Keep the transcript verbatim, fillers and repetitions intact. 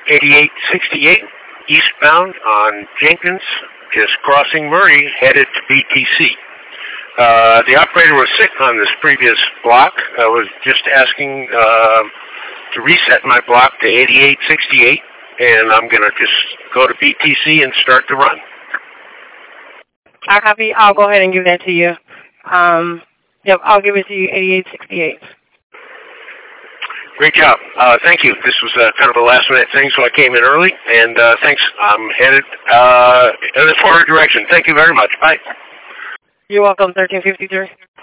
eighty-eight sixty-eight eastbound on Jenkins, just crossing Murray, headed to B T C. Uh, the operator was sick on this previous block. I was just asking uh, to reset my block to eighty-eight sixty-eight, and I'm going to just go to B T C and start the run. I copy. I'll go ahead and give that to you. Um, yep, I'll give it to you, eighty-eight sixty-eight. Great job. Uh, thank you. This was uh, kind of a last-minute thing, so I came in early, and uh, thanks. I'm headed uh, in the forward direction. Thank you very much. Bye. You're welcome, thirteen fifty-three.